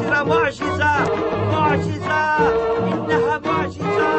لتصير معجزة. معجزة، إنها معجزة.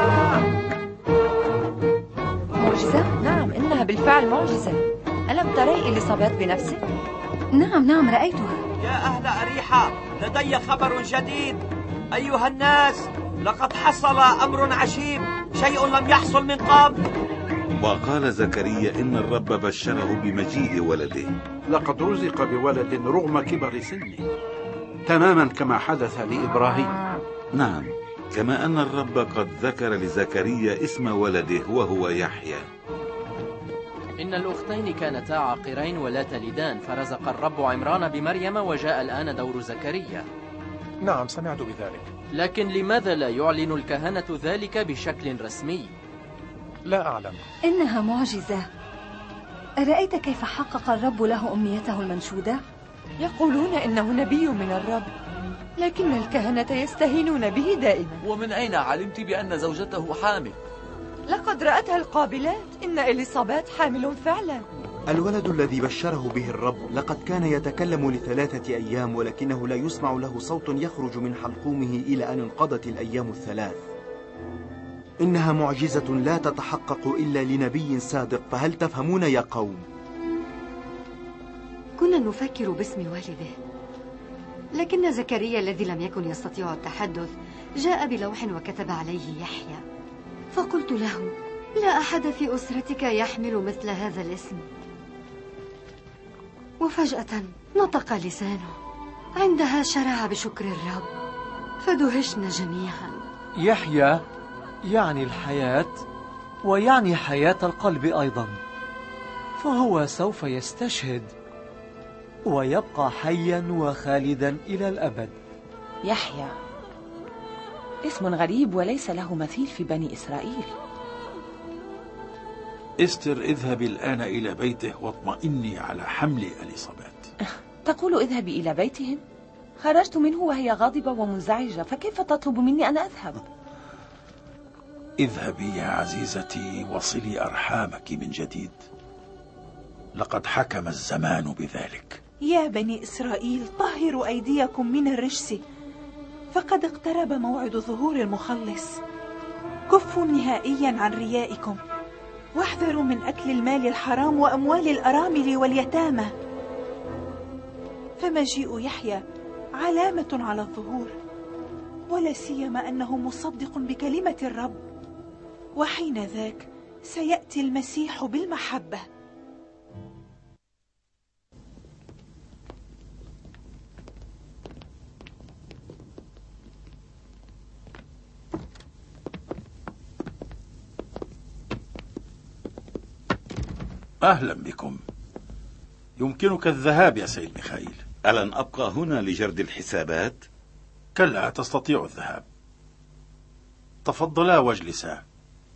معجزة؟ نعم، إنها بالفعل معجزة. ألم تري إليصابيث بنفسك؟ نعم رأيتها. يا أهل أريحة، لدي خبر جديد. أيها الناس، لقد حصل أمر عجيب، شيء لم يحصل من قبل. وقال زكريا إن الرب بشره بمجيء ولده. لقد رزق بولد رغم كبر سنه، تماما كما حدث لإبراهيم. نعم، كما أن الرب قد ذكر لزكريا اسم ولده وهو يحيى. إن الأختين كانتا عاقرين ولا تلدان، فرزق الرب عمران بمريم، وجاء الآن دور زكريا. نعم، سمعت بذلك. لكن لماذا لا يعلن الكهنة ذلك بشكل رسمي؟ لا أعلم. إنها معجزة. أرأيت كيف حقق الرب له أمنيته المنشودة؟ يقولون إنه نبي من الرب، لكن الكهنة يستهينون به دائما. ومن أين علمت بأن زوجته حامل؟ لقد رأتها القابلات. إن إليصابيث حامل فعلا. الولد الذي بشره به الرب لقد كان يتكلم ل3 أيام، ولكنه لا يسمع له صوت يخرج من حلقومه إلى أن انقضت الأيام 3. إنها معجزة لا تتحقق إلا لنبي صادق، فهل تفهمون يا قوم؟ كنا نفكر باسم والده، لكن زكريا الذي لم يكن يستطيع التحدث جاء بلوح وكتب عليه يحيى، فقلت له: لا أحد في أسرتك يحمل مثل هذا الاسم. وفجأة نطق لسانه، عندها شرع بشكر الرب، فدهشنا جميعا. يحيى يعني الحياة، ويعني حياة القلب أيضا، فهو سوف يستشهد ويبقى حيا وخالدا إلى الأبد. يحيى اسم غريب وليس له مثيل في بني إسرائيل. إستر، اذهبي الآن إلى بيته واطمئني على حمل إليصابيث. تقول اذهبي إلى بيتهم؟ خرجت منه وهي غاضبة ومنزعجة، فكيف تطلب مني أن أذهب؟ اذهبي يا عزيزتي وصلي أرحامك من جديد، لقد حكم الزمان بذلك. يا بني إسرائيل، طهروا أيديكم من الرجس، فقد اقترب موعد ظهور المخلص. كفوا نهائيا عن ريائكم، واحذروا من أكل المال الحرام وأموال الأرامل واليتامى، فمجيء يحيى علامة على الظهور، ولا سيما أنه مصدق بكلمة الرب، وحين ذاك سيأتي المسيح بالمحبة. أهلا بكم. يمكنك الذهاب يا سيد ميخائيل. ألن أبقى هنا لجرد الحسابات؟ كلا، تستطيع الذهاب. تفضلا واجلسا.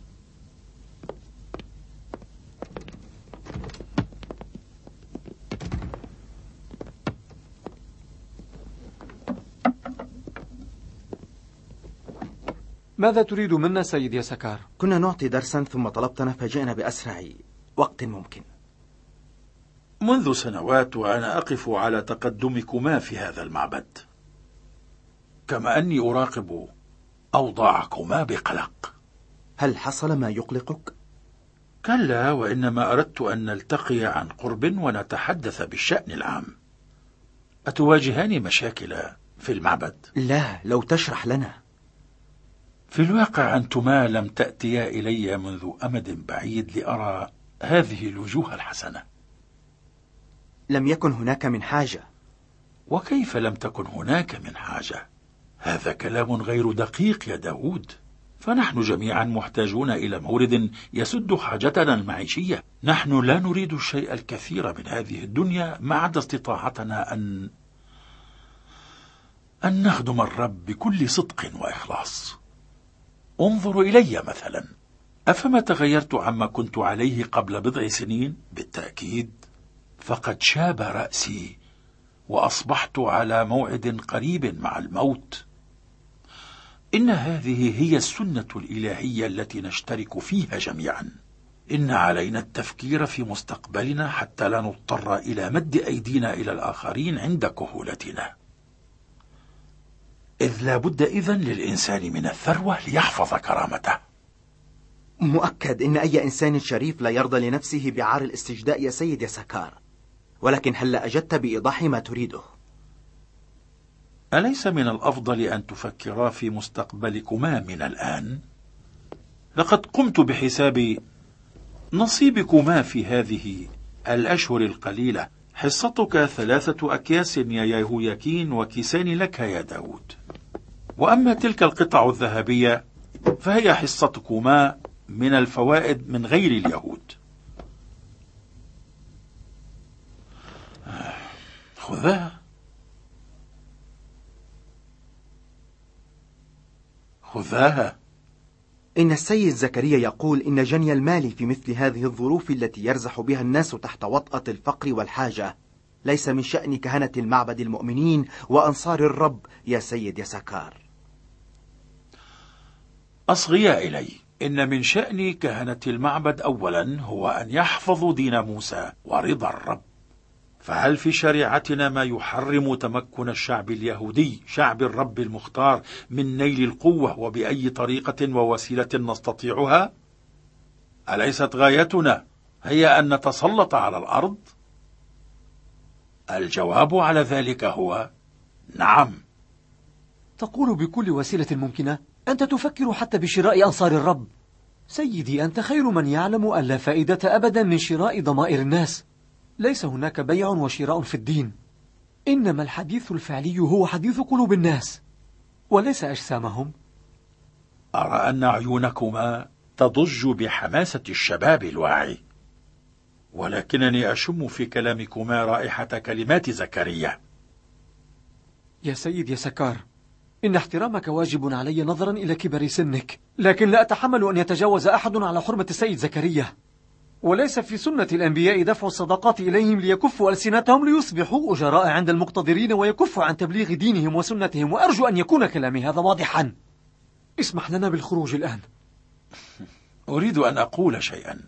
ماذا تريد منا سيد يسكار؟ كنا نعطي درسا ثم طلبتنا فجئنا بأسرع وقت ممكن. منذ سنوات وأنا أقف على تقدمكما في هذا المعبد، كما أني أراقب أوضاعكما بقلق. هل حصل ما يقلقك؟ كلا، وإنما أردت أن نلتقي عن قرب ونتحدث بالشأن العام. أتواجهان مشاكل في المعبد؟ لا، لو تشرح لنا. في الواقع أنتما لم تأتيا إلي منذ أمد بعيد لأرى هذه الوجوه الحسنة. لم يكن هناك من حاجة. وكيف لم تكن هناك من حاجة؟ هذا كلام غير دقيق يا داود، فنحن جميعا محتاجون إلى مورد يسد حاجتنا المعيشية. نحن لا نريد الشيء الكثير من هذه الدنيا ما عدا استطاعتنا أن نخدم الرب بكل صدق وإخلاص. انظروا إلي مثلا، أفما تغيرت عما كنت عليه قبل بضع سنين؟ بالتأكيد، فقد شاب رأسي وأصبحت على موعد قريب مع الموت. إن هذه هي السنة الإلهية التي نشترك فيها جميعا. إن علينا التفكير في مستقبلنا حتى لا نضطر إلى مد أيدينا إلى الآخرين عند كهولتنا. إذ لا بد إذن للإنسان من الثروة ليحفظ كرامته. مؤكد إن أي إنسان شريف لا يرضى لنفسه بعار الاستجداء يا سيد يسكار، ولكن هل أجدت بإيضاح ما تريده؟ أليس من الأفضل أن تفكرا في مستقبلكما من الآن؟ لقد قمت بحساب نصيبكما في هذه الأشهر القليلة. حصتك 3 أكياس يا يهوياكين وكيسان لك يا داود، وأما تلك القطع الذهبية فهي حصتكما من الفوائد من غير اليهود. خذها خذاها. إن السيد زكريا يقول إن جني المال في مثل هذه الظروف التي يرزح بها الناس تحت وطأة الفقر والحاجة ليس من شأن كهنة المعبد المؤمنين وأنصار الرب يا سيد يسكار. أصغيا إلي، إن من شأن كهنة المعبد أولا هو أن يحفظوا دين موسى ورضا الرب. فهل في شريعتنا ما يحرم تمكن الشعب اليهودي شعب الرب المختار من نيل القوة وبأي طريقة ووسيلة نستطيعها؟ أليست غايتنا هي أن نتسلط على الأرض؟ الجواب على ذلك هو نعم. تقول بكل وسيلة ممكنة؟ أنت تفكر حتى بشراء أنصار الرب. سيدي، أنت خير من يعلم أن لا فائدة أبدا من شراء ضمائر الناس. ليس هناك بيع وشراء في الدين، إنما الحديث الفعلي هو حديث قلوب الناس وليس أجسامهم. أرى أن عيونكما تضج بحماسة الشباب الواعي، ولكنني أشم في كلامكما رائحة كلمات زكريا. يا سيد يسكار، إن احترامك واجب علي نظرا إلى كبر سنك، لكن لا أتحمل أن يتجاوز أحد على حرمة السيد زكريا، وليس في سنة الأنبياء دفع الصدقات إليهم ليكفوا ألسنتهم ليصبحوا أجراء عند المقتدرين ويكفوا عن تبليغ دينهم وسنتهم، وأرجو أن يكون كلامي هذا واضحا. اسمح لنا بالخروج الآن. أريد أن أقول شيئا.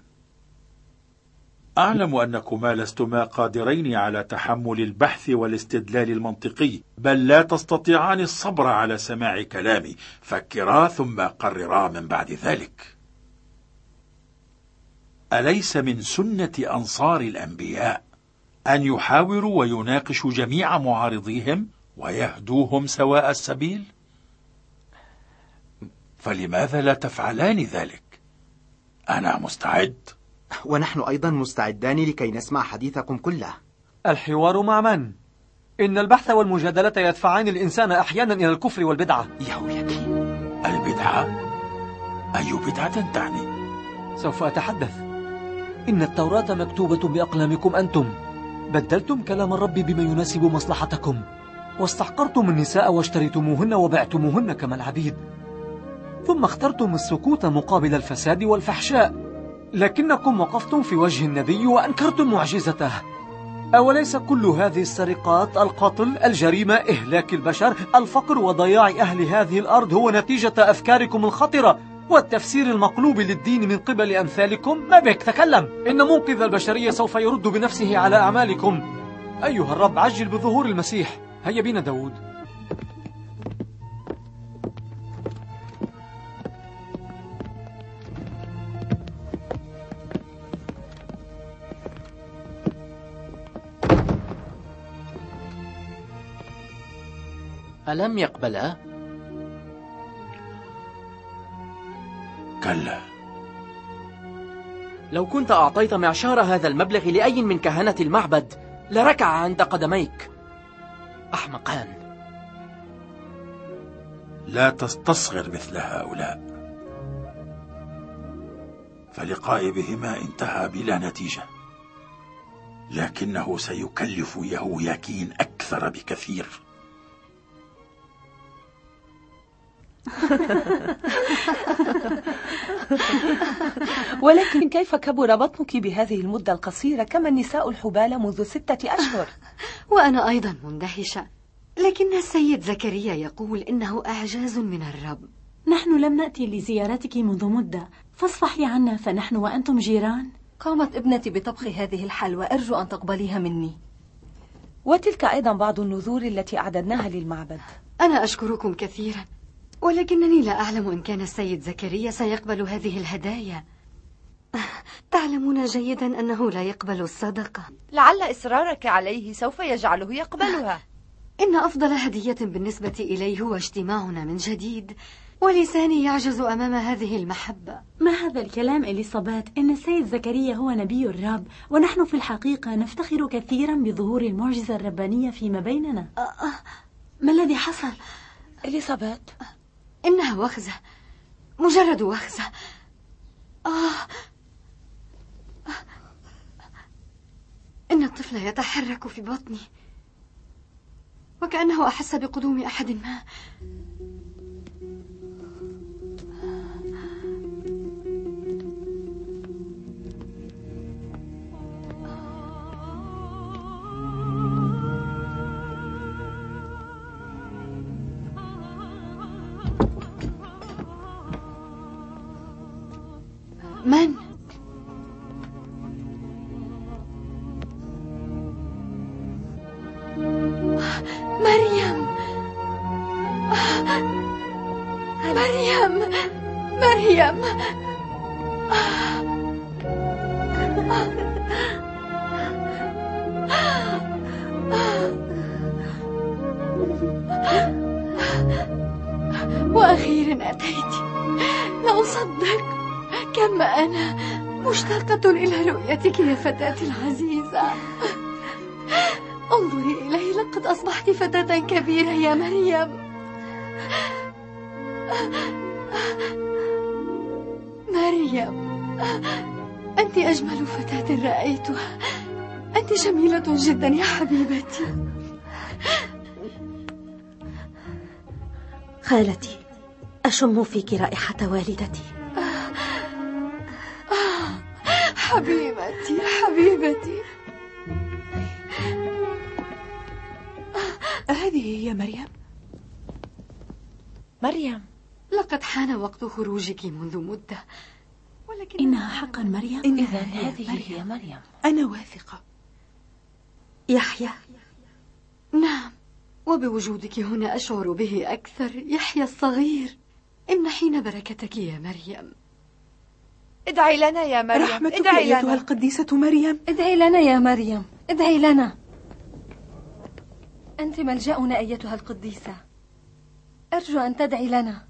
أعلم أنكما لستما قادرين على تحمل البحث والاستدلال المنطقي، بل لا تستطيعان الصبر على سماع كلامي. فكرا ثم قررا من بعد ذلك. أليس من سنة أنصار الأنبياء أن يحاوروا ويناقشوا جميع معارضيهم ويهدوهم سواء السبيل؟ فلماذا لا تفعلان ذلك؟ أنا مستعد. ونحن أيضا مستعدان لكي نسمع حديثكم كله. الحوار مع من؟ إن البحث والمجادلة يدفعان الإنسان أحيانا إلى الكفر والبدعة. يهوياكين، البدعة؟ أي بدعة تعني؟ سوف أتحدث. إن التوراة مكتوبة بأقلامكم أنتم، بدلتم كلام الرب بما يناسب مصلحتكم، واستحقرتم النساء واشتريتموهن وبعتموهن كما العبيد، ثم اخترتم السكوت مقابل الفساد والفحشاء، لكنكم وقفتم في وجه النبي وأنكرتم معجزته. أوليس كل هذه السرقات، القتل، الجريمة، إهلاك البشر، الفقر وضياع أهل هذه الأرض هو نتيجة أفكاركم الخطرة والتفسير المقلوب للدين من قبل أمثالكم؟ ما بك، تكلم. إن منقذ البشرية سوف يرد بنفسه على أعمالكم. أيها الرب، عجل بظهور المسيح. هيا بنا داود. ألم يقبلا؟ كلا. لو كنت أعطيت معشار هذا المبلغ لأي من كهنة المعبد لركع عند قدميك. أحمقان. لا تستصغر مثل هؤلاء، فلقائي بهما انتهى بلا نتيجة، لكنه سيكلف يهوياكين أكثر بكثير. ولكن كيف كبر بطنك بهذه المدة القصيرة كما النساء الحبال منذ 6 أشهر؟ وأنا أيضا مندهشة، لكن السيد زكريا يقول إنه إعجاز من الرب. نحن لم نأتي لزيارتك منذ مدة، فاصفحي عنا فنحن وأنتم جيران. قامت ابنتي بطبخ هذه الحلوى، أرجو أن تقبليها مني. وتلك أيضا بعض النذور التي أعددناها للمعبد. أنا أشكركم كثيرا، ولكنني لا أعلم إن كان السيد زكريا سيقبل هذه الهدايا. تعلمون جيدا أنه لا يقبل الصدقة. لعل إصرارك عليه سوف يجعله يقبلها. إن أفضل هدية بالنسبة إليه هو اجتماعنا من جديد، ولساني يعجز أمام هذه المحبة. ما هذا الكلام إليصابات؟ إن السيد زكريا هو نبي الرب، ونحن في الحقيقة نفتخر كثيرا بظهور المعجزة الربانية فيما بيننا. ما الذي حصل؟ إليصابات، إنها وخزة، مجرد وخزة. إن الطفل يتحرك في بطني، وكأنه أحس بقدوم أحد ما. من؟ مريم. مريم. مريم. وأخيرا أتيت. لا أصدق كم أنا مشتاقة إلى رؤيتك يا فتاتي العزيزة. انظري إلي، لقد أصبحت فتاة كبيرة يا مريم. مريم، أنت أجمل فتاة رأيتها. أنت جميلة جدا يا حبيبتي. خالتي، أشم فيك رائحة والدتي. حبيبتي حبيبتي. هذه هي مريم. مريم، لقد حان وقت خروجك منذ مدة، ولكن إنها حقا مريم. إذن هذه هي مريم. أنا واثقة. يحيى. نعم، وبوجودك هنا أشعر به أكثر. يحيى الصغير، امنحينا بركتك يا مريم. ادعي لنا يا مريم. رحمتك أيتها القديسة مريم. ادعي لنا يا مريم، ادعي لنا. أنت ملجأنا أيتها القديسة، أرجو أن تدعي لنا.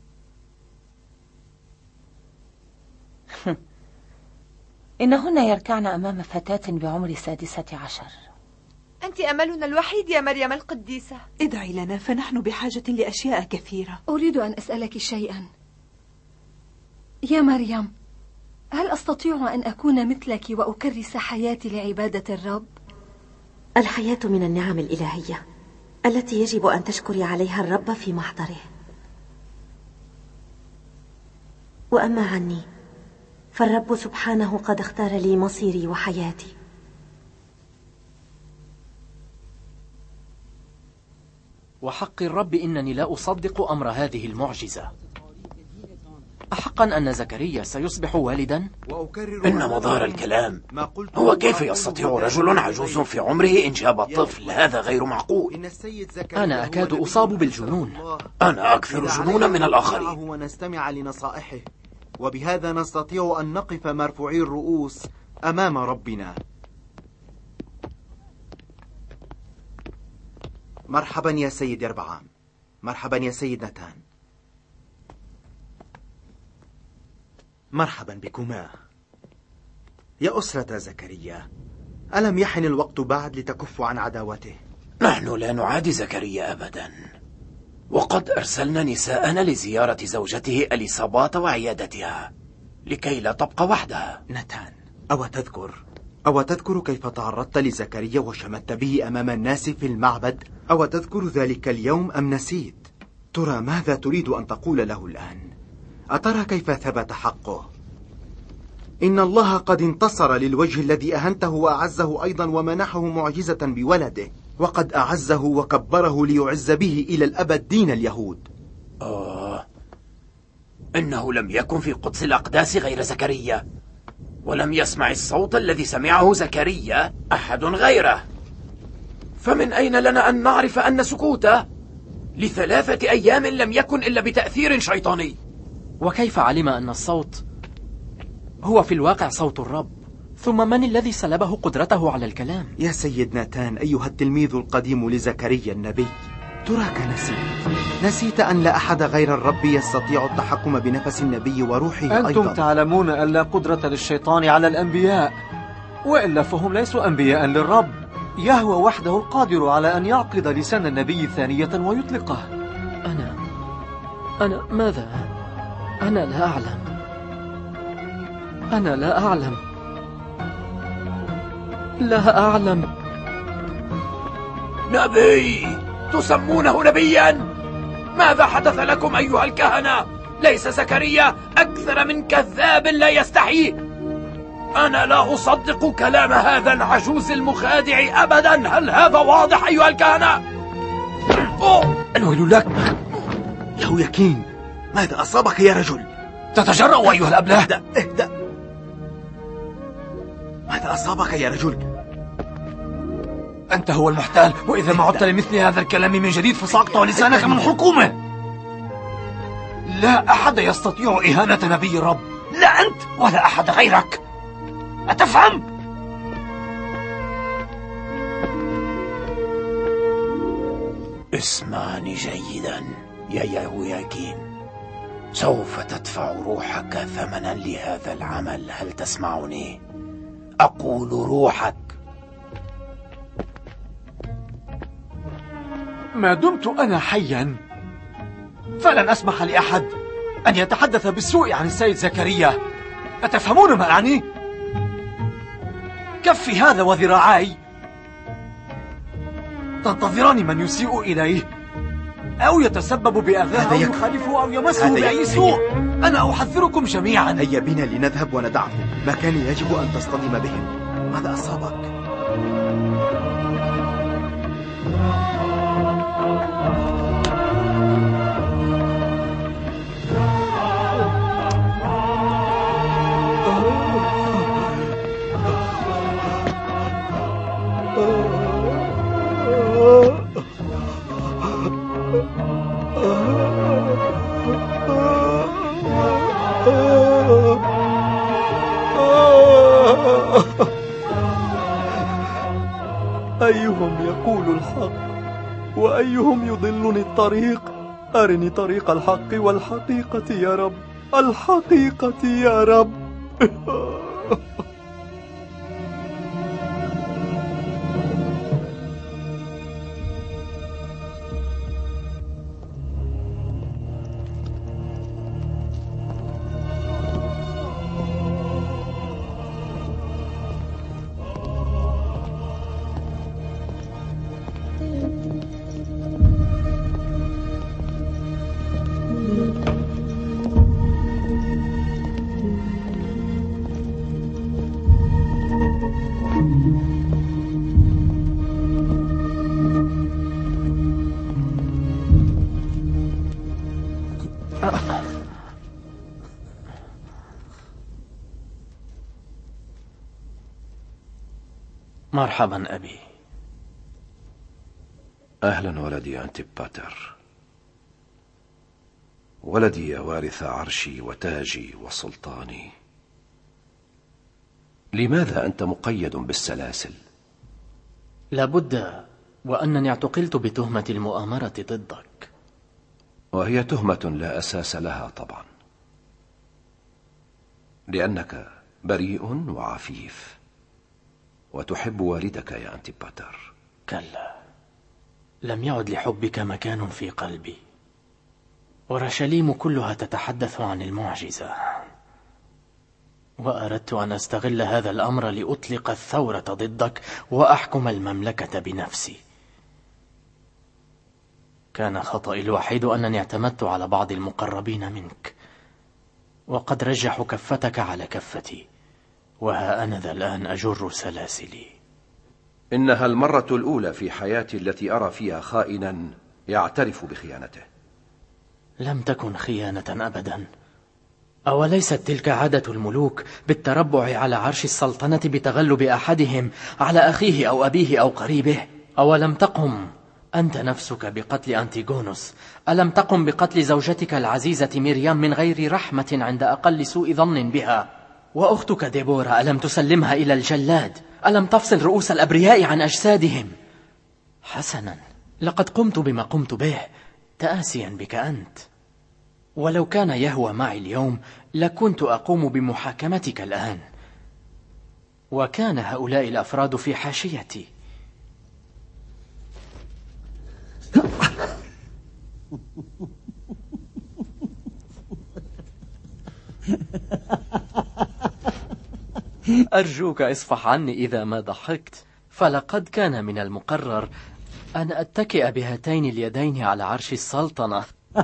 إنهن يركعن أمام فتاة بعمر 16. أنت أملنا الوحيد يا مريم القديسة. ادعي لنا، فنحن بحاجة لأشياء كثيرة. أريد أن أسألك شيئا يا مريم. هل أستطيع أن أكون مثلك وأكرس حياتي لعبادة الرب؟ الحياة من النعم الإلهية التي يجب أن تشكري عليها الرب في محضره. وأما عني فالرب سبحانه قد اختار لي مصيري وحياتي. وحق الرب إنني لا أصدق أمر هذه المعجزة. أحقا أن زكريا سيصبح والدا؟ إن مدار الكلام هو كيف يستطيع رجل عجوز في عمره إنجاب طفل؟ هذا غير معقول. أنا أكاد أصاب بالجنون. أنا أكثر جنونا من الآخرين. ونستمع لنصائحه، وبهذا نستطيع أن نقف مرفوعي الرؤوس أمام ربنا. مرحبا يا سيد يربعام. مرحبا يا سيد نتان. مرحبا بكما يا أسرة زكريا. ألم يحن الوقت بعد لتكفوا عن عداوته؟ نحن لا نعادي زكريا أبدا، وقد أرسلنا نساءنا لزيارة زوجته إليصابات وعيادتها لكي لا تبقى وحدها. نتان، أو تذكر كيف تعرضت لزكريا وشمت به أمام الناس في المعبد؟ أو تذكر ذلك اليوم أم نسيت؟ ترى ماذا تريد أن تقول له الآن؟ أترى كيف ثبت حقه؟ إن الله قد انتصر للوجه الذي أهنته وأعزه أيضا، ومنحه معجزة بولده، وقد أعزه وكبره ليعز به إلى الأبد دين اليهود. إنه لم يكن في قدس الأقداس غير زكريا، ولم يسمع الصوت الذي سمعه زكريا أحد غيره. فمن أين لنا أن نعرف أن سكوته ل3 أيام لم يكن إلا بتأثير شيطاني. وكيف علم أن الصوت هو في الواقع صوت الرب؟ ثم من الذي سلبه قدرته على الكلام؟ يا سيد ناتان أيها التلميذ القديم لزكريا النبي، تراك نسيت أن لا أحد غير الرب يستطيع التحكم بنفس النبي وروحه أنتم أيضا. تعلمون أن لا قدرة للشيطان على الأنبياء، وإلا فهم ليسوا أنبياء للرب. يهوى وحده القادر على أن يعقد لسان النبي ثانية ويطلقه. أنا ماذا؟ أنا لا أعلم. نبي؟ تسمونه نبيا؟ ماذا حدث لكم أيها الكهنة؟ ليس زكريا أكثر من كذاب لا يستحي. أنا لا أصدق كلام هذا العجوز المخادع أبدا. هل هذا واضح أيها الكهنة؟ الويل لك يهوياكين، ماذا أصابك يا رجل؟ تتجرأ أيها الأبله. اهدأ. ماذا أصابك يا رجل؟ أنت هو المحتال، وإذا ما عدت لمثل هذا الكلام من جديد فسأقطع لسانك من حكومه. لا أحد يستطيع إهانة نبي الرب، لا أنت ولا أحد غيرك، أتفهم؟ اسمعني جيدا يا يهوياكين، سوف تدفع روحك ثمنا لهذا العمل. هل تسمعني؟ أقول روحك. ما دمت أنا حيا فلن أسمح لأحد أن يتحدث بالسوء عن السيد زكريا. أتفهمون ما أعني؟ كفي هذا وذراعاي. تنتظران من يسيء إليه أو يتسبب بأذاه أو يخالفه أو يمسه بأي سوء. أنا أحذركم جميعا. هيا بنا لنذهب وندعهم، ما كان يجب أن تصطدم بهم. ماذا أصابك؟ أيهم يقول الحق وأيهم يضلني الطريق؟ أرني طريق الحق والحقيقة يا رب، الحقيقة يا رب. مرحبا أبي. أهلا ولدي أنتيباتر، ولدي يا وارث عرشي وتاجي وسلطاني. لماذا أنت مقيد بالسلاسل؟ لابد وأنني اعتقلت بتهمة المؤامرة ضدك. وهي تهمة لا أساس لها طبعا، لأنك بريء وعفيف وتحب والدك يا أنتيباتر. كلا، لم يعد لحبك مكان في قلبي. أورشليم كلها تتحدث عن المعجزة، وأردت أن أستغل هذا الأمر لأطلق الثورة ضدك وأحكم المملكة بنفسي. كان خطئي الوحيد أنني اعتمدت على بعض المقربين منك، وقد رجحوا كفتك على كفتي، وها أنا ذا الآن أجر سلاسلي. إنها المرة الأولى في حياتي التي أرى فيها خائنا يعترف بخيانته. لم تكن خيانة أبدا. أوليست تلك عادة الملوك بالتربع على عرش السلطنة بتغلب أحدهم على أخيه أو أبيه أو قريبه؟ أولم تقم أنت نفسك بقتل أنتيغونوس، ألم تقم بقتل زوجتك العزيزة مريم من غير رحمة عند أقل سوء ظن بها؟ وأختك ديبورا ألم تسلمها إلى الجلاد؟ ألم تفصل رؤوس الأبرياء عن أجسادهم؟ حسنا، لقد قمت بما قمت به تآسيا بك أنت. ولو كان يهوى معي اليوم لكنت أقوم بمحاكمتك الآن، وكان هؤلاء الأفراد في حاشيتي. أرجوك اصفح عني إذا ما ضحكت، فلقد كان من المقرر أن أتكئ بهاتين اليدين على عرش السلطنة.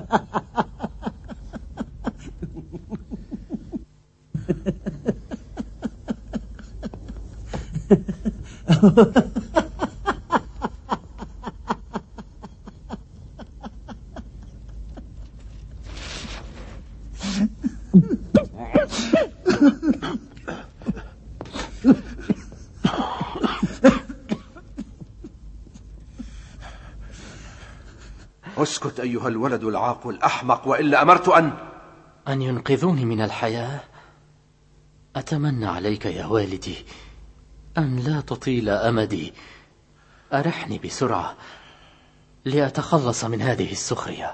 اسكت أيها الولد العاق الأحمق، وإلا أمرت أن ينقذوني من الحياة. أتمنى عليك يا والدي أن لا تطيل أمدي. أرحني بسرعة لأتخلص من هذه السخرية.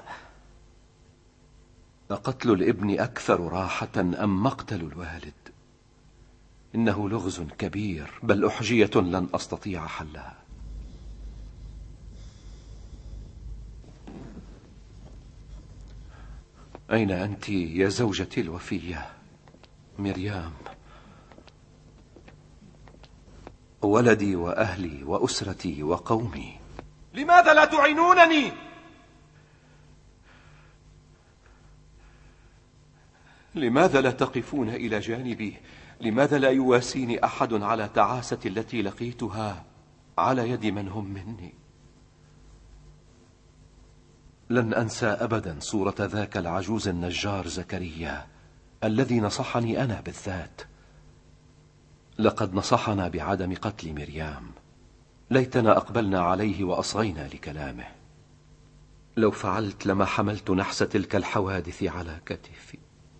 أقتل الابن أكثر راحة أم مقتل الوالد؟ إنه لغز كبير، بل أحجية لن أستطيع حلها. أين أنت يا زوجتي الوفية مريم؟ ولدي وأهلي وأسرتي وقومي. لماذا لا تعينونني؟ لماذا لا تقفون إلى جانبي؟ لماذا لا يواسيني أحد على تعاسة التي لقيتها على يد من هم مني؟ لن أنسى أبدا صورة ذاك العجوز النجار زكريا الذي نصحني أنا بالذات. لقد نصحنا بعدم قتل مريم، ليتنا أقبلنا عليه وأصغينا لكلامه. لو فعلت لما حملت نحس تلك الحوادث على كتفي.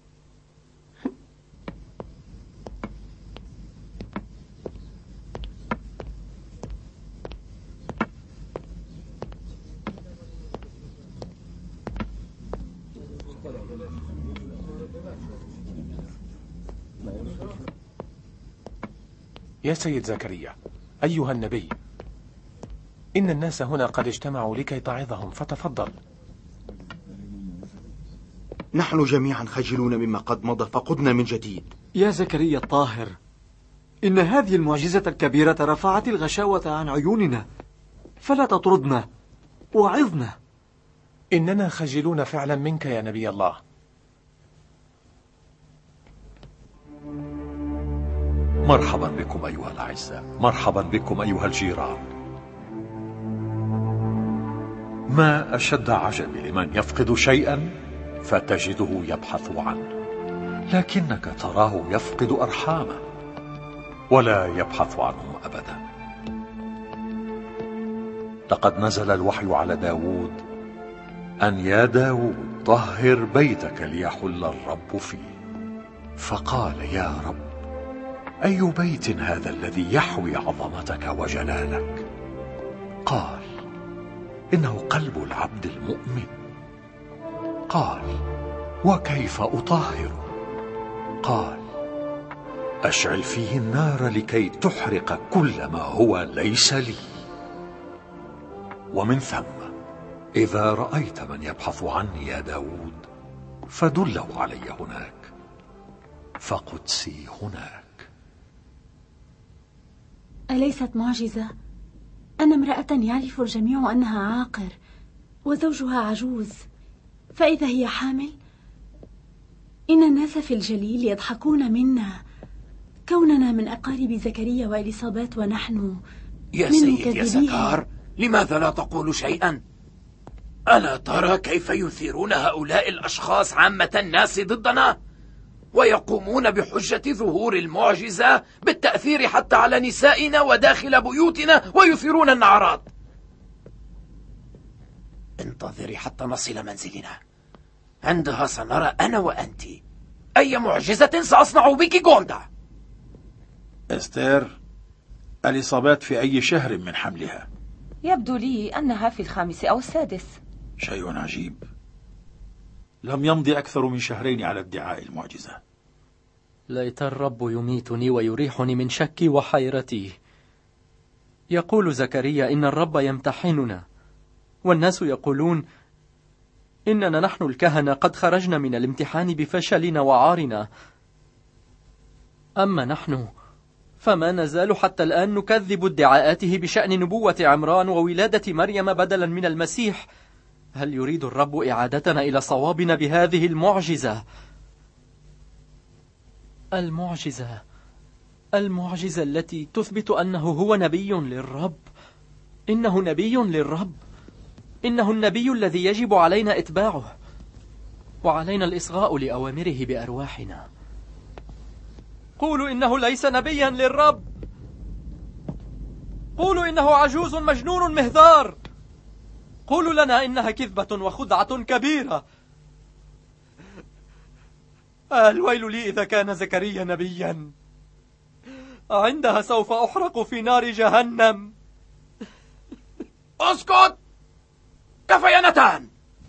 يا سيد زكريا أيها النبي، إن الناس هنا قد اجتمعوا لكي تعظهم، فتفضل. نحن جميعا خجلون مما قد مضى، فقدنا من جديد. يا زكريا الطاهر، إن هذه المعجزة الكبيرة رفعت الغشاوة عن عيوننا، فلا تطردنا، وعظنا. إننا خجلون فعلا منك يا نبي الله. مرحبا بكم أيها الأعزاء، مرحبا بكم أيها الجيران. ما أشد عجبي لمن يفقد شيئا فتجده يبحث عنه، لكنك تراه يفقد أرحامه ولا يبحث عنهم أبدا. لقد نزل الوحي على داود أن يا داود طهر بيتك ليحل الرب فيه، فقال يا رب أي بيت هذا الذي يحوي عظمتك وجلالك؟ قال إنه قلب العبد المؤمن. قال وكيف أطهره؟ قال أشعل فيه النار لكي تحرق كل ما هو ليس لي. ومن ثم إذا رأيت من يبحث عني يا داود فدله علي هناك، فقدسي هناك. أليست معجزة أن امرأة يعرف الجميع أنها عاقر وزوجها عجوز، فإذا هي حامل؟ إن الناس في الجليل يضحكون منا كوننا من أقارب زكريا وإليصابات، ونحن يا من سيد مكذبين. يا سكار، لماذا لا تقول شيئا؟ ألا ترى كيف يثيرون هؤلاء الأشخاص عامة الناس ضدنا، ويقومون بحجة ظهور المعجزة بالتأثير حتى على نسائنا وداخل بيوتنا، ويثيرون النعرات. انتظري حتى نصل منزلنا، عندها سنرى أنا وأنت أي معجزة سأصنع بك جولدا. أستير، اليصابات في أي شهر من حملها؟ يبدو لي أنها في 5 أو 6. شيء عجيب، لم يمضي أكثر من 2 على ادعاء المعجزة. ليت الرب يميتني ويريحني من شكي وحيرتي. يقول زكريا إن الرب يمتحننا، والناس يقولون إننا نحن الكهنة قد خرجنا من الامتحان بفشلنا وعارنا. أما نحن فما نزال حتى الآن نكذب ادعاءاته بشأن نبوة عمران وولادة مريم بدلا من المسيح. هل يريد الرب إعادتنا إلى صوابنا بهذه المعجزة؟ المعجزة التي تثبت أنه هو نبي للرب. إنه نبي للرب، إنه النبي الذي يجب علينا إتباعه، وعلينا الإصغاء لأوامره بأرواحنا. قولوا إنه ليس نبيا للرب، قولوا إنه عجوز مجنون مهذار، قولوا لنا إنها كذبة وخدعة كبيرة. الويل لي إذا كان زكريا نبيا، عندها سوف أحرق في نار جهنم. اسكت، كفينتان،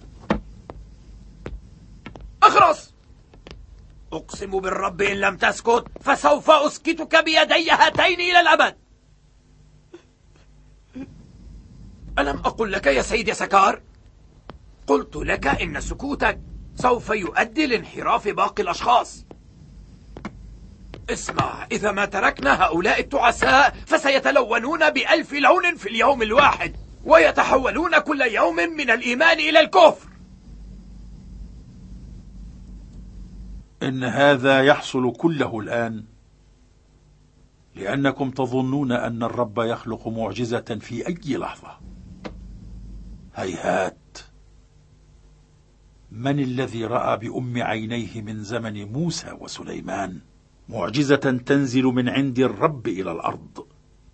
اخرس. أقسم بالرب إن لم تسكت فسوف أسكتك بيدي هاتين إلى الأبد. ألم أقل لك يا سيدي سكار؟ قلت لك إن سكوتك سوف يؤدي لانحراف باقي الأشخاص. اسمع، إذا ما تركنا هؤلاء التعساء فسيتلونون ب1000 لون في اليوم الواحد، ويتحولون كل يوم من الإيمان إلى الكفر. إن هذا يحصل كله الآن لأنكم تظنون أن الرب يخلق معجزة في أي لحظة. هيهات، من الذي رأى بأم عينيه من زمن موسى وسليمان معجزة تنزل من عند الرب إلى الأرض؟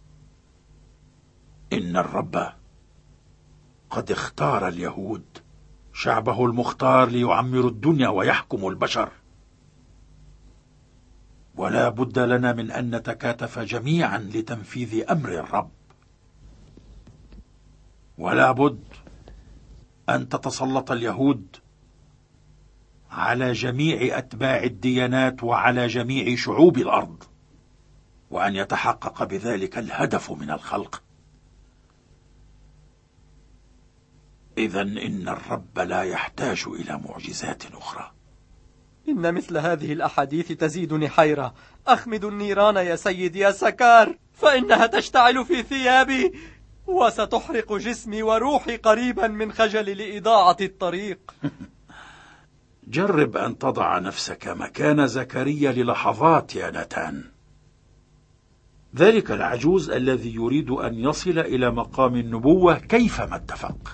إن الرب قد اختار اليهود، شعبه المختار، ليعمر الدنيا ويحكم البشر، ولا بد لنا من أن نتكاتف جميعا لتنفيذ أمر الرب. ولا بد أن تتسلط اليهود على جميع أتباع الديانات وعلى جميع شعوب الأرض، وأن يتحقق بذلك الهدف من الخلق. إذن إن الرب لا يحتاج إلى معجزات أخرى. إن مثل هذه الأحاديث تزيدني حيرة. أخمد النيران يا سيدي يا سكار، فإنها تشتعل في ثيابي وستحرق جسمي وروحي قريبا من خجل لإضاعة الطريق. جرب أن تضع نفسك مكان زكريا للحظات يا ناتان، ذلك العجوز الذي يريد أن يصل إلى مقام النبوة كيفما اتفق،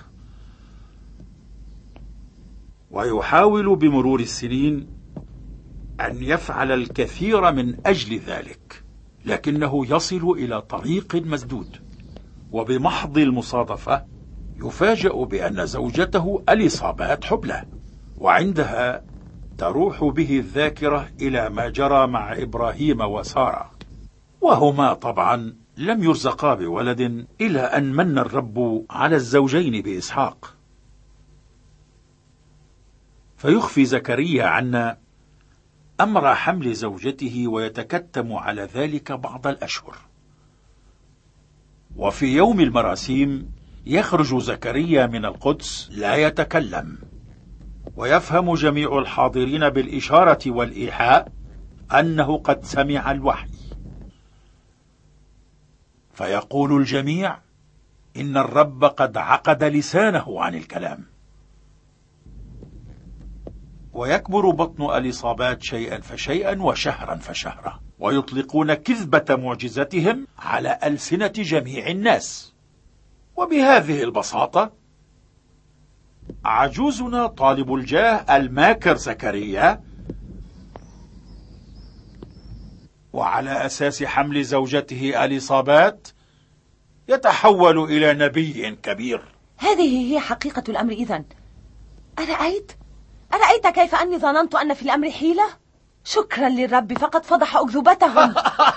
ويحاول بمرور السنين أن يفعل الكثير من أجل ذلك، لكنه يصل إلى طريق مسدود، وبمحض المصادفة يفاجأ بأن زوجته اليصابات حبلى، وعندها تروح به الذاكرة إلى ما جرى مع إبراهيم وسارة، وهما طبعا لم يرزقا بولد إلى أن من الرب على الزوجين بإسحاق. فيخفي زكريا عنا أمر حمل زوجته ويتكتم على ذلك بعض الأشهر. وفي يوم المراسيم يخرج زكريا من القدس لا يتكلم، ويفهم جميع الحاضرين بالإشارة والإيحاء أنه قد سمع الوحي، فيقول الجميع إن الرب قد عقد لسانه عن الكلام. ويكبر بطن اليصابات شيئا فشيئا وشهرا فشهرا، ويطلقون كذبة معجزتهم على ألسنة جميع الناس. وبهذه البساطة عجوزنا طالب الجاه الماكر زكريا، وعلى أساس حمل زوجته اليصابات يتحول إلى نبي كبير. هذه هي حقيقة الأمر إذن. أرأيت كيف أني ظننت أن في الأمر حيلة؟ شكرا للرب فقد فضح أكذوبتهم.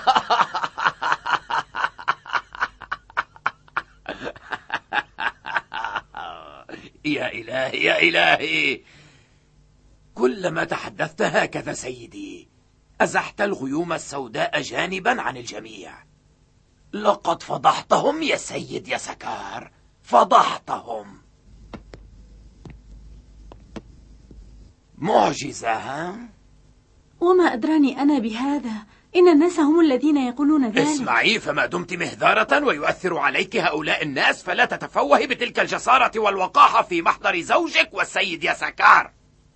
يا إلهي يا إلهي، كلما تحدثت هكذا سيدي أزحت الغيوم السوداء جانبا عن الجميع. لقد فضحتهم يا سيد يسكار، فضحتهم. معجزة ها؟ وما أدراني أنا بهذا، إن الناس هم الذين يقولون ذلك. اسمعي، فما دمت مهذارة ويؤثر عليك هؤلاء الناس فلا تتفوهي بتلك الجسارة والوقاحة في محضر زوجك والسيد يسكار.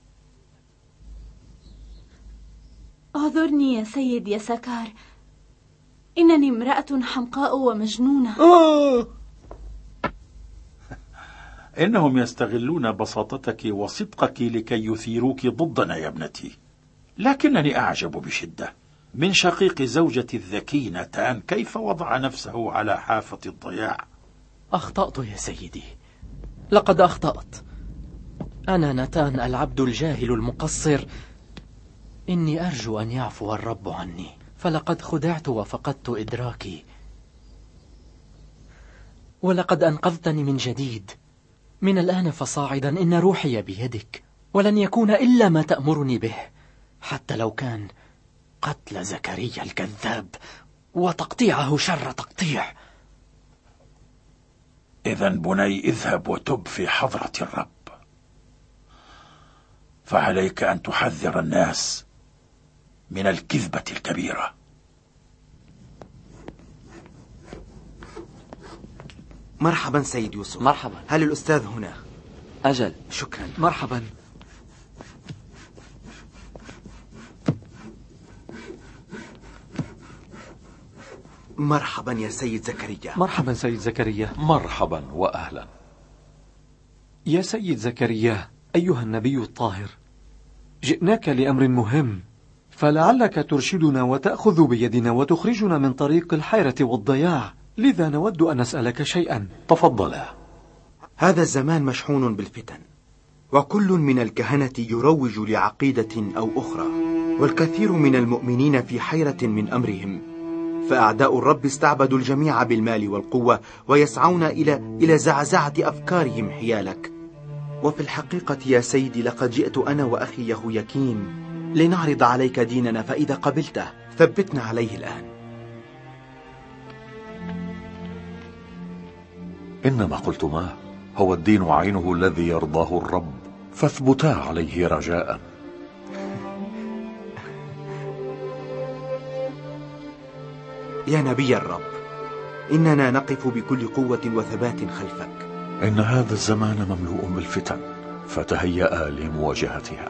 اعذرني يا سيد يسكار، إنني امرأة حمقاء ومجنونة. إنهم يستغلون بساطتك وصدقك لكي يثيروك ضدنا يا ابنتي، لكنني أعجب بشدة من شقيق زوجتي الذكي ناتان، كيف وضع نفسه على حافة الضياع. أخطأت يا سيدي، لقد أخطأت. أنا ناتان العبد الجاهل المقصر. إني أرجو أن يعفو الرب عني، فلقد خدعت وفقدت إدراكي، ولقد أنقذتني من جديد. من الآن فصاعدا إن روحي بيدك، ولن يكون إلا ما تأمرني به، حتى لو كان قتل زكريا الكذاب وتقطيعه شر تقطيع. إذن بني اذهب وتب في حضرة الرب، فعليك أن تحذر الناس من الكذبة الكبيرة. مرحبا سيد يوسف. مرحبا. هل الأستاذ هنا؟ أجل. شكرا. مرحبا. مرحبا يا سيد زكريا. مرحبا سيد زكريا. مرحبا وأهلا. يا سيد زكريا أيها النبي الطاهر، جئناك لأمر مهم، فلعلك ترشدنا وتأخذ بيدنا وتخرجنا من طريق الحيرة والضياع، لذا نود أن نسألك شيئا. تفضلا. هذا الزمان مشحون بالفتن، وكل من الكهنة يروج لعقيدة أو أخرى، والكثير من المؤمنين في حيرة من أمرهم، فأعداء الرب استعبدوا الجميع بالمال والقوة، ويسعون إلى زعزعة أفكارهم حيالك. وفي الحقيقة يا سيدي لقد جئت أنا وأخي يهوياكين لنعرض عليك ديننا، فإذا قبلته ثبتنا عليه الآن. إنما قلتما هو الدين عينه الذي يرضاه الرب، فاثبتا عليه رجاء. يا نبي الرب، إننا نقف بكل قوة وثبات خلفك. إن هذا الزمان مملوء بالفتن، فتهيأ لمواجهتها.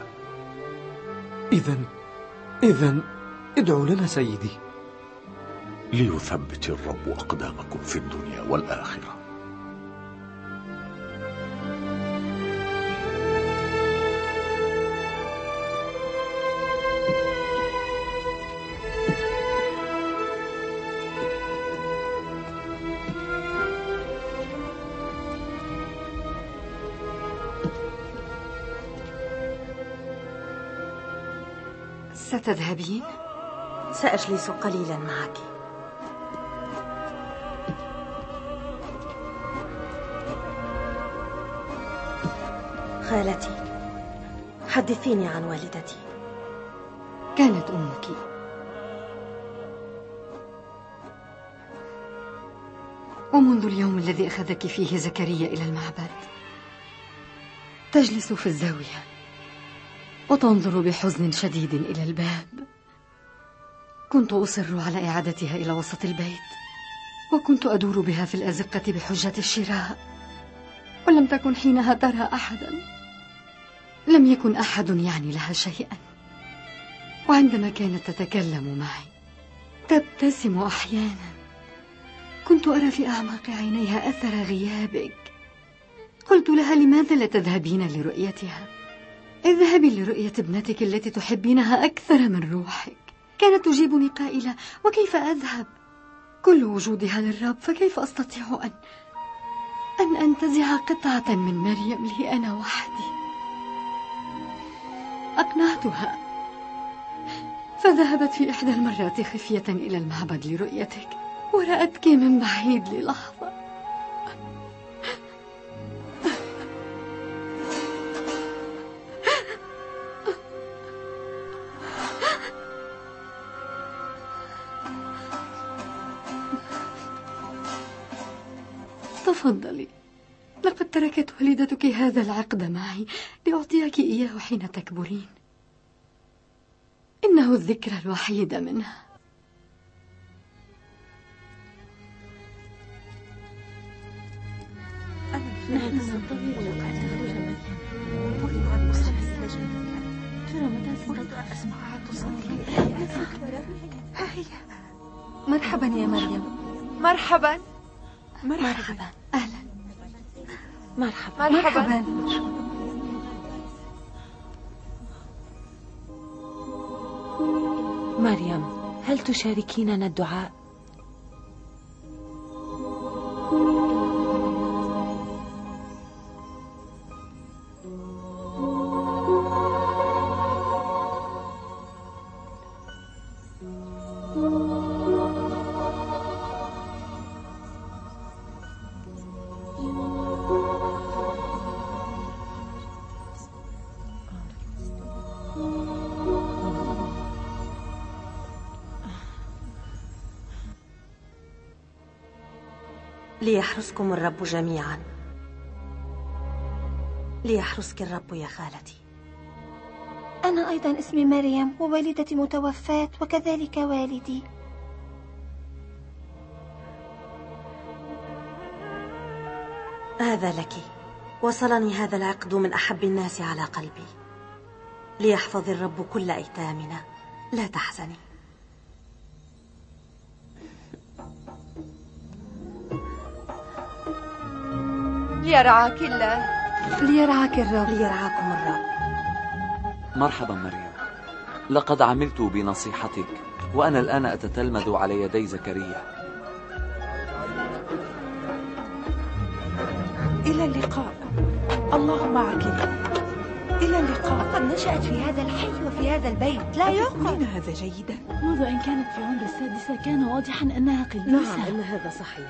إذن ادعوا لنا سيدي. ليثبت الرب أقدامكم في الدنيا والآخرة. ستذهبين؟ سأجلس قليلا معك. خالتي، حدثيني عن والدتي. كانت أمك ومنذ اليوم الذي أخذك فيه زكريا إلى المعبد تجلس في الزاوية وتنظر بحزن شديد إلى الباب. كنت أصر على إعادتها إلى وسط البيت، وكنت أدور بها في الأزقة بحجة الشراء، ولم تكن حينها ترى أحدا. لم يكن أحد يعني لها شيئا، وعندما كانت تتكلم معي تبتسم أحيانا، كنت أرى في أعماق عينيها أثر غيابك. قلت لها: لماذا لا تذهبين لرؤيتها؟ اذهبي لرؤية ابنتك التي تحبينها أكثر من روحك. كانت تجيبني قائلة: وكيف أذهب؟ كل وجودها للرب، فكيف أستطيع أن... أن أنتزع قطعة من مريم لي أنا وحدي. أقنعتها، فذهبت في إحدى المرات خفية إلى المعبد لرؤيتك، ورأتك من بعيد للحظة. تفضلي، لقد تركت والدتك هذا العقد معي لأعطيك إياه حين تكبرين. إنه الذكرى الوحيدة منها. نحن ننتظر أن تخرج مريم. أريد أن أصلي السجن. ترى متى أريد أن أسمعها تصلي. ها هي. مرحبا يا مريم. مرحبا. مرحبا. أهلا. مرحبا. مرحبا. مريم، هل تشاركيننا الدعاء؟ ليحرسكم الرب جميعا. ليحرسك الرب يا خالتي. أنا أيضا اسمي مريم، ووالدتي متوفاة وكذلك والدي. هذا لك. وصلني هذا العقد من أحب الناس على قلبي. ليحفظ الرب كل أيتامنا. لا تحزني. ليرعاك الله. ليرعاك الرب. ليرعاكم الرب. مرحبا مريم، لقد عملت بنصيحتك، وأنا الآن أتتلمذ على يدي زكريا. إلى اللقاء. الله معك. إلى اللقاء. قد نشأت في هذا الحي وفي هذا البيت، لا يعقل. هذا جيدا. منذ أن كانت في عمر السادسة كان واضحا أنها قديسة. نعم، إن هذا صحيح.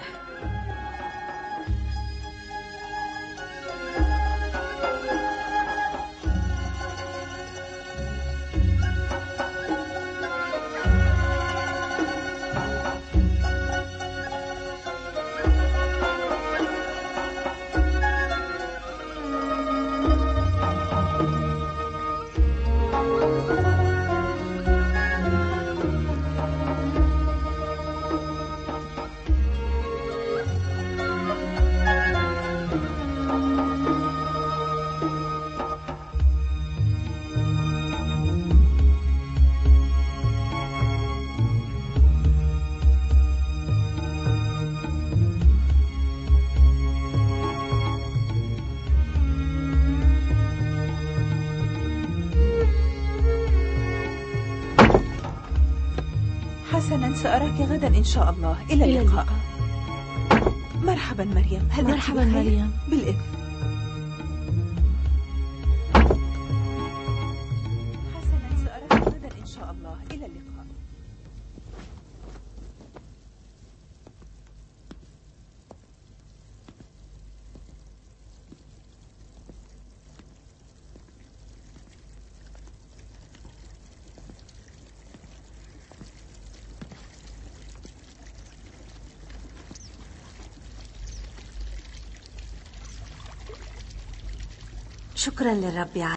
حسنا، سأراك غدا إن شاء الله. إلى اللقاء. مرحبا مريم. هل مرحبا مريم. بالإذن. حسنا، سأراك غدا إن شاء الله. إلى اللقاء. شكرا للرب